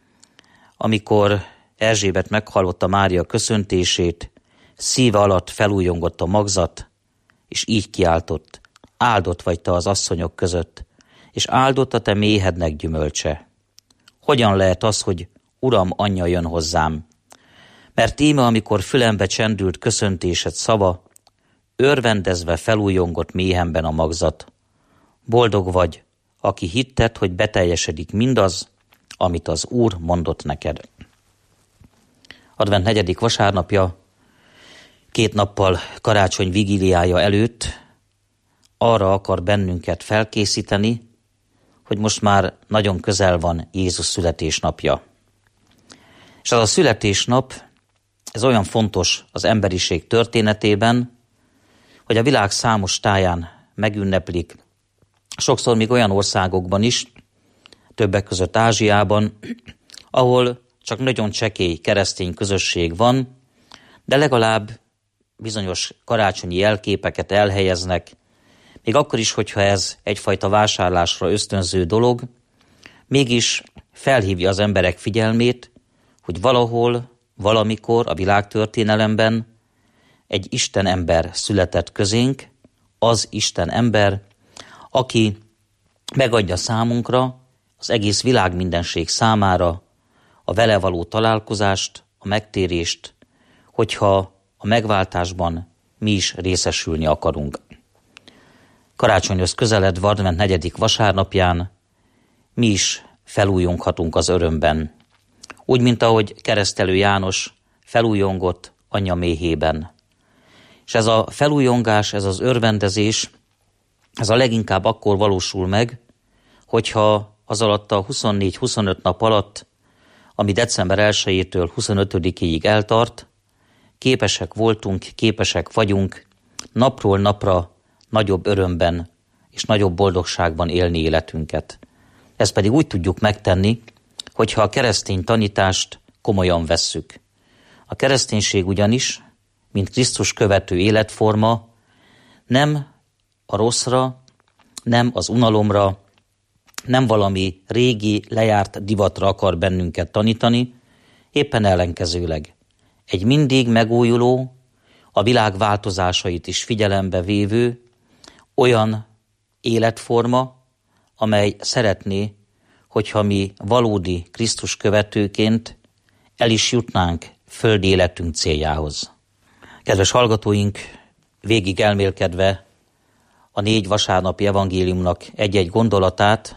Amikor Erzsébet meghallotta Mária köszöntését, szíve alatt felújongott a magzat, és így kiáltott, áldott vagy te az asszonyok között, és áldott a te méhednek gyümölcse. Hogyan lehet az, hogy Uram anyja jön hozzám? Mert íme, amikor fülembe csendült köszöntésed szava, örvendezve felújongott méhemben a magzat. Boldog vagy, aki hitted, hogy beteljesedik mindaz, amit az Úr mondott neked. Advent 4. vasárnapja 2 nappal karácsony vigíliája előtt arra akar bennünket felkészíteni, hogy most már nagyon közel van Jézus születésnapja. És az a születésnap, ez olyan fontos az emberiség történetében, hogy a világ számos táján megünneplik, sokszor még olyan országokban is, többek között Ázsiában, ahol csak nagyon csekély keresztény közösség van, de legalább bizonyos karácsonyi jelképeket elhelyeznek, még akkor is, hogyha ez egyfajta vásárlásra ösztönző dolog, mégis felhívja az emberek figyelmét, hogy valahol, valamikor a világtörténelemben egy Isten ember született közénk, az Isten ember, aki megadja számunkra, az egész világ mindenség számára a vele való találkozást, a megtérést, hogyha a megváltásban mi is részesülni akarunk. Karácsonyhoz közeledve advent 4. vasárnapján mi is felújonghatunk az örömben. Úgy, mint ahogy keresztelő János felújongott anyja méhében. És ez a felújongás, ez az örvendezés, ez a leginkább akkor valósul meg, hogyha az alatt a 24-25 nap alatt, ami december 1-től 25-ig eltart, képesek voltunk, képesek vagyunk napról napra nagyobb örömben és nagyobb boldogságban élni életünket. Ezt pedig úgy tudjuk megtenni, hogyha a keresztény tanítást komolyan vesszük. A kereszténység ugyanis, mint Krisztus követő életforma, nem a rosszra, nem az unalomra, nem valami régi, lejárt divatra akar bennünket tanítani, éppen ellenkezőleg. Egy mindig megújuló, a világ változásait is figyelembe vévő, olyan életforma, amely szeretné, hogyha mi valódi Krisztus követőként el is jutnánk földi életünk céljához. Kedves hallgatóink, végig elmélkedve a 4 vasárnapi evangéliumnak egy-egy gondolatát,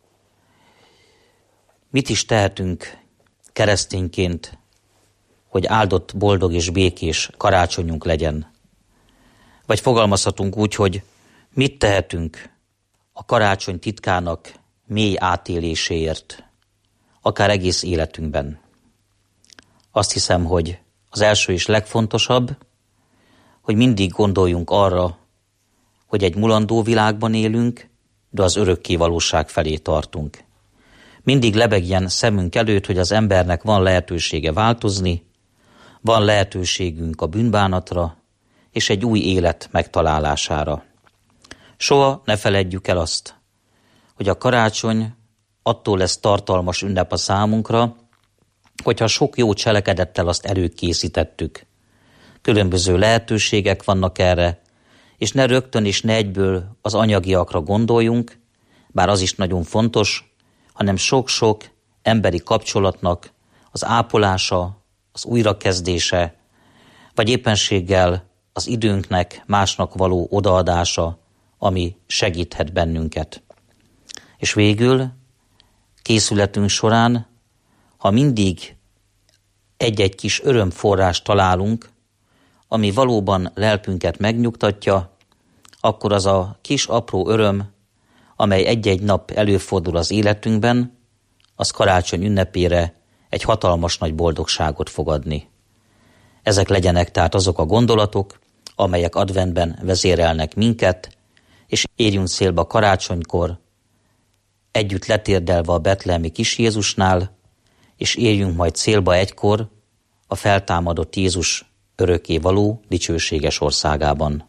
mit is tehetünk keresztényként, hogy áldott, boldog és békés karácsonyunk legyen? Vagy fogalmazhatunk úgy, hogy mit tehetünk a karácsony titkának mély átéléséért, akár egész életünkben? Azt hiszem, hogy az első és legfontosabb, hogy mindig gondoljunk arra, hogy egy mulandó világban élünk, de az örökké valóság felé tartunk. Mindig lebegjen szemünk előtt, hogy az embernek van lehetősége változni, van lehetőségünk a bűnbánatra és egy új élet megtalálására. Soha ne feledjük el azt, hogy a karácsony attól lesz tartalmas ünnep a számunkra, hogyha sok jó cselekedettel azt előkészítettük. Különböző lehetőségek vannak erre, és ne rögtön és ne egyből az anyagiakra gondoljunk, bár az is nagyon fontos, hanem sok-sok emberi kapcsolatnak az ápolása, az újrakezdése, vagy éppenséggel az időnknek másnak való odaadása, ami segíthet bennünket. És végül készületünk során, ha mindig egy-egy kis örömforrást találunk, ami valóban lelkünket megnyugtatja, akkor az a kis apró öröm, amely egy-egy nap előfordul az életünkben, az karácsony ünnepére egy hatalmas nagy boldogságot fog adni. Ezek legyenek tehát azok a gondolatok, amelyek adventben vezérelnek minket, és érjünk célba karácsonykor, együtt letérdelve a betlehemi kis Jézusnál, és érjünk majd célba egykor a feltámadott Jézus örökké való dicsőséges országában.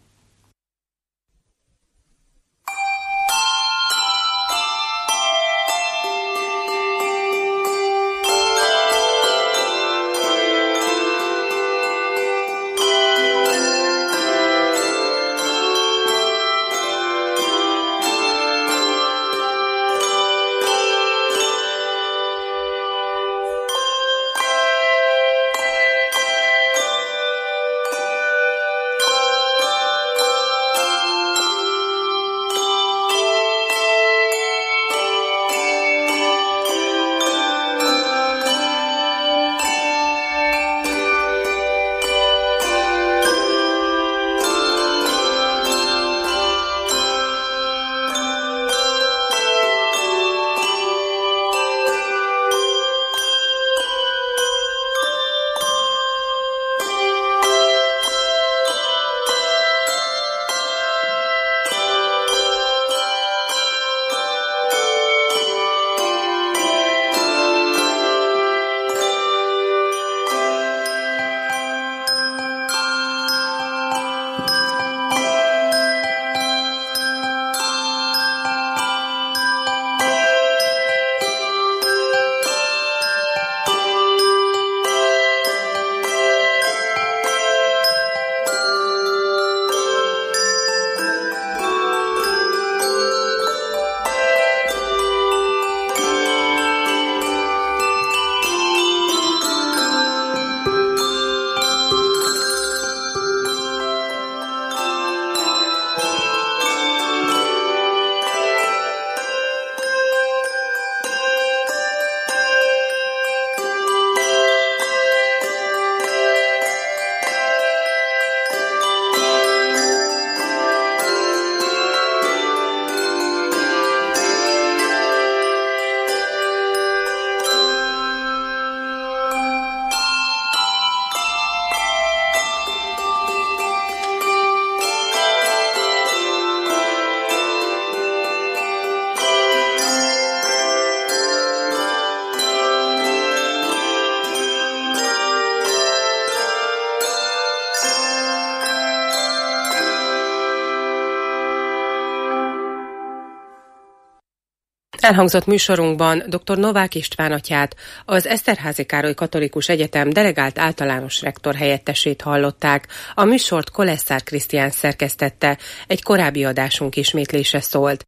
Elhangzott műsorunkban dr. Novák István atyát, az Eszterházy Károly Katolikus Egyetem delegált általános rektor helyettesét hallották. A műsort Kolesszár Krisztián szerkesztette, egy korábbi adásunk ismétlése szólt.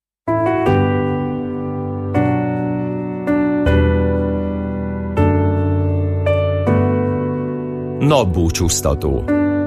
Napbúcsúztató.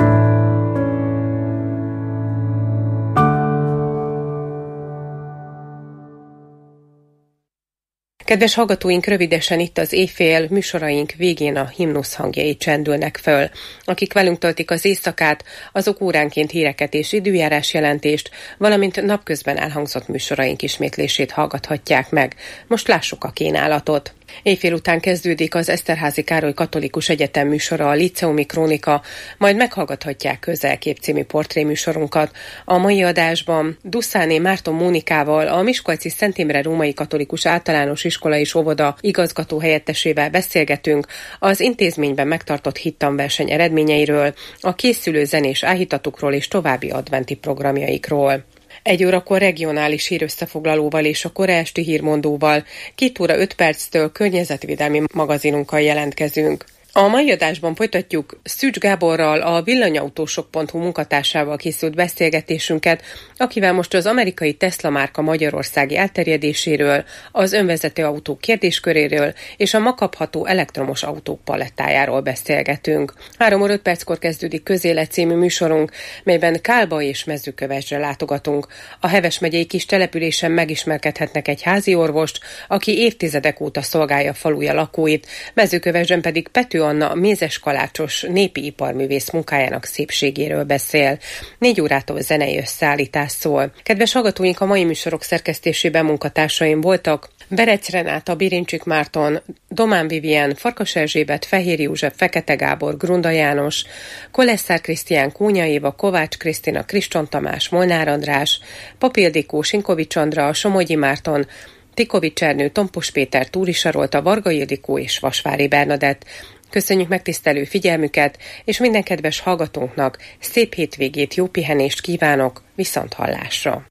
Kedves hallgatóink, rövidesen itt az éjfél műsoraink végén a himnusz hangjai csendülnek föl. Akik velünk töltik az éjszakát, azok óránként híreket és időjárás jelentést, valamint napközben elhangzott műsoraink ismétlését hallgathatják meg. Most lássuk a kínálatot. Éjfél után kezdődik az Eszterházy Károly Katolikus Egyetem műsora, a Líceumi Krónika, majd meghallgathatják Közelkép című portréműsorunkat. A mai adásban Duszáné Márton Mónikával, a Miskolci Szent Imre Római Katolikus Általános Iskola és Óvoda igazgató helyettesével beszélgetünk az intézményben megtartott hittanverseny eredményeiről, a készülő zenés áhítatukról és további adventi programjaikról. 1 órakor regionális hírösszefoglalóval és a kora esti hírmondóval, 2 óra 5 perctől környezetvédelmi magazinunkkal jelentkezünk. A mai adásban folytatjuk Szűcs Gáborral, a villanyautósok.hu munkatársával készült beszélgetésünket, akivel most az amerikai Tesla márka magyarországi elterjedéséről, az önvezető autók kérdésköréről és a ma kapható elektromos autók palettájáról beszélgetünk. 3 óra 5 perckor kezdődik Közélet című műsorunk, melyben Kálba és Mezőkövesdre látogatunk. A Heves megyei kis településen megismerkedhetnek egy házi orvost, aki évtizedek óta szolgálja faluja lakóit, Mezőkövesden pedig Pető Anna mézeskalácsos népi iparművész munkájának szépségéről beszél. 4 órától zenei összeállítás szól. Kedves hallgatóink, a mai műsorok szerkesztésében munkatársaim voltak: Berec Renáta, Birincsik Márton, Domán Vivien, Farkas Erzsébet, Fehér József, Fekete Gábor, Grunda János, Kolesszár Krisztián, Kónya Éva, Kovács Krisztina, Kriston Tamás, Molnár András, Pap Ildikó, Sinkovics Andra, Somogyi Márton, Tikovics Ernő, Tompos Péter, Túri Sarolta, Varga Ildikó és Vasvári Bernadett. Köszönjük megtisztelő figyelmüket, és minden kedves hallgatónknak szép hétvégét, jó pihenést kívánok, viszonthallásra!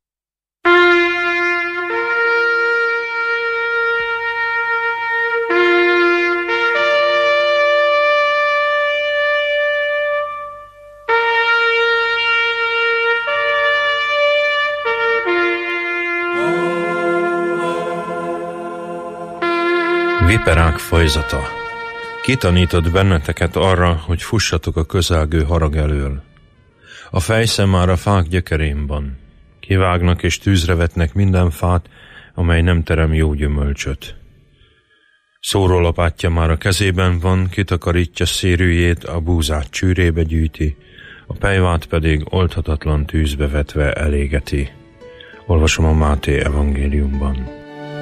Viperák fajzata. Kitanított benneteket arra, hogy fussatok a közelgő harag elől. A fejszem már a fák gyökerén van. Kivágnak és tűzre vetnek minden fát, amely nem terem jó gyümölcsöt. Szórólapátja már a kezében van, kitakarítja szérűjét, a búzát csűrébe gyűjti, a pejvát pedig oldhatatlan tűzbe vetve elégeti. Olvasom a Máté evangéliumban.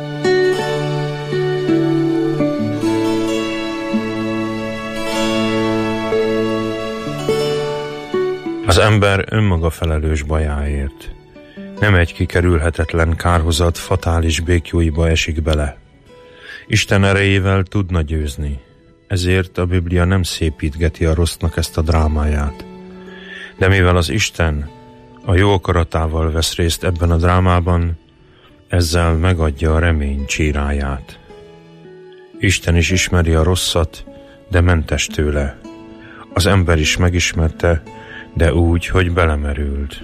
Az ember önmaga felelős bajáért. Nem egy kikerülhetetlen kárhozat fatális békjóiba esik bele. Isten erejével tudna győzni. Ezért a Biblia nem szépítgeti a rossznak ezt a drámáját. De mivel az Isten a jó akaratával vesz részt ebben a drámában, ezzel megadja a remény csíráját. Isten is ismeri a rosszat, de mentes tőle. Az ember is megismerte, de úgy, hogy belemerült.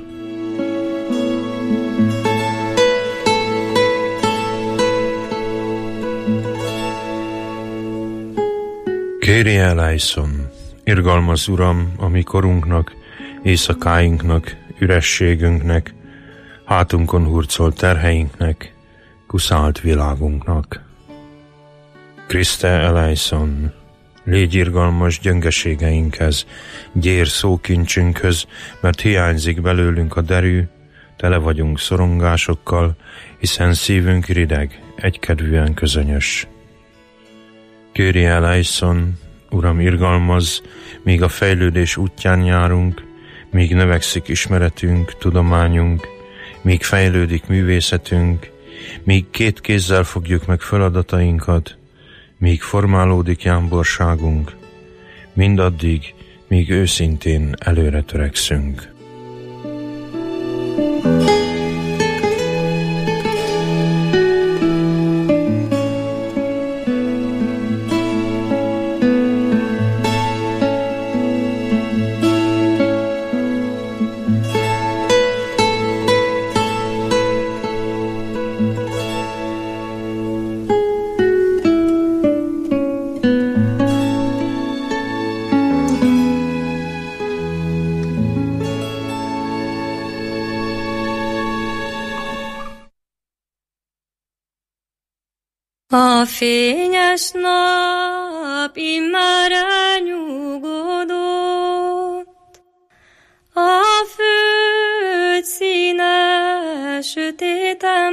Kyrie eleison, irgalmaz Uram, a mi korunknak, éjszakáinknak, ürességünknek, hátunkon hurcolt terheinknek, kuszált világunknak. Kriste eleison, légy irgalmas gyöngeségeinkhez, gyér szókincsünkhöz, mert hiányzik belőlünk a derű, tele vagyunk szorongásokkal, hiszen szívünk rideg, egykedvűen közönyös. Kyrie eleison, Uram, irgalmaz, míg a fejlődés útján járunk, míg növekszik ismeretünk, tudományunk, míg fejlődik művészetünk, míg két kézzel fogjuk meg feladatainkat, míg formálódik jámborságunk, mindaddig, míg őszintén előre törekszünk. A fényes nap immár elnyugodott, a föld színe sötéten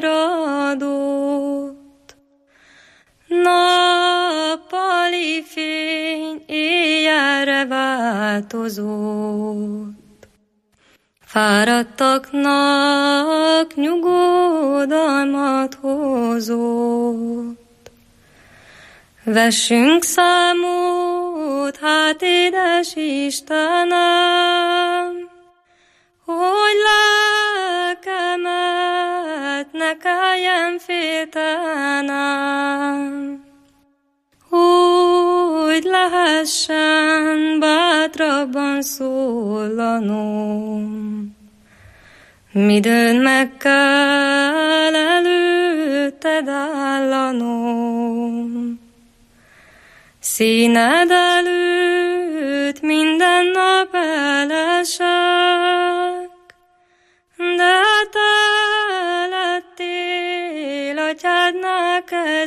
maradott. Nappali fény éjjelre változott. Fáradtaknak nyugodalmat hozott. Vessünk számot, hát édes Istenem, hogy lelkemet ne kelljen féltenem, hogy lehessen bátrabban szólanom. Midőn meg kell előtted állanom, színed előtt minden nap elesek, de te lettél atyádnál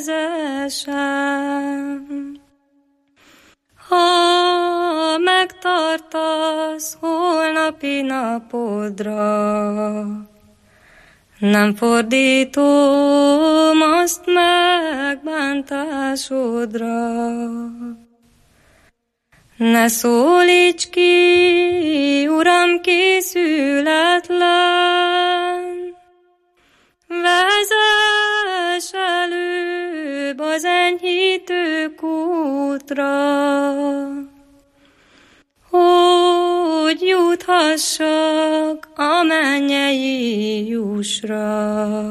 kezesem. Ha megtartasz holnapi napodra, nem fordítom azt megbántásodra. Ne szólíts ki, Uram, készületlen, vezess előbb az enyhítő kútra, hogy juthassak a mennyei jussra.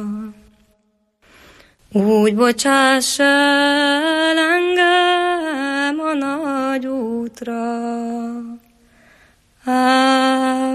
Úgy bocsáss el engem a nagy útra.